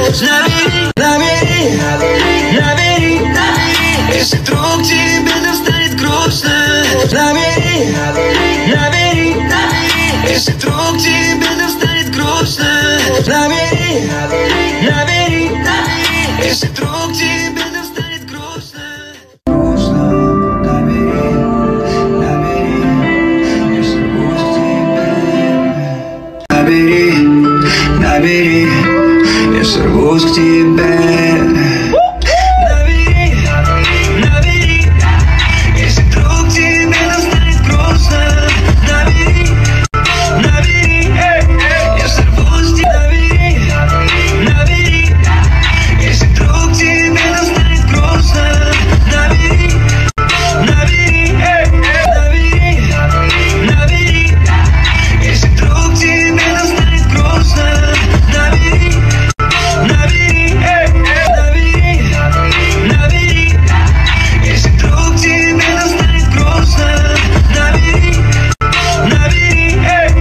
Набери, набери, если вдруг тебе станет грустно. Набери, набери, если вдруг тебе станет грустно. Набери, набери, если вдруг тебе станет грустно. Набери, я сорвусь к тебе. Набери, набери, если вдруг тебе станет грустно. Набери, набери, я сорвусь к тебе. Набери, если вдруг тебе станет грустно. Набери, набери, набери, набери, если вдруг тебе станет грустно. Набери, набери, набери, если вдруг тебе станет грустно. Набери, набери,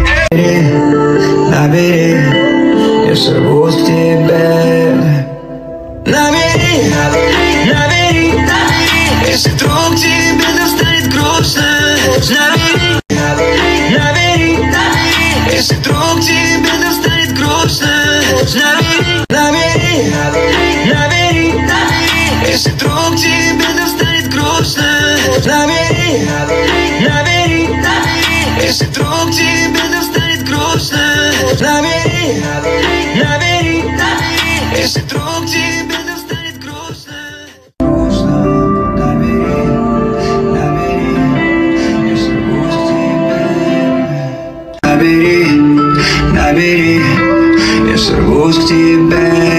набери, я сорвусь к тебе. Набери, набери, если вдруг тебе станет грустно. Набери, набери, если вдруг тебе станет грустно. Набери, набери, набери, если вдруг тебе станет грустно. Набери, набери, если вдруг тебе станет грустно. Набери, набери, если вдруг тебе станет грустно. Набери, набери, я сорвусь к тебе.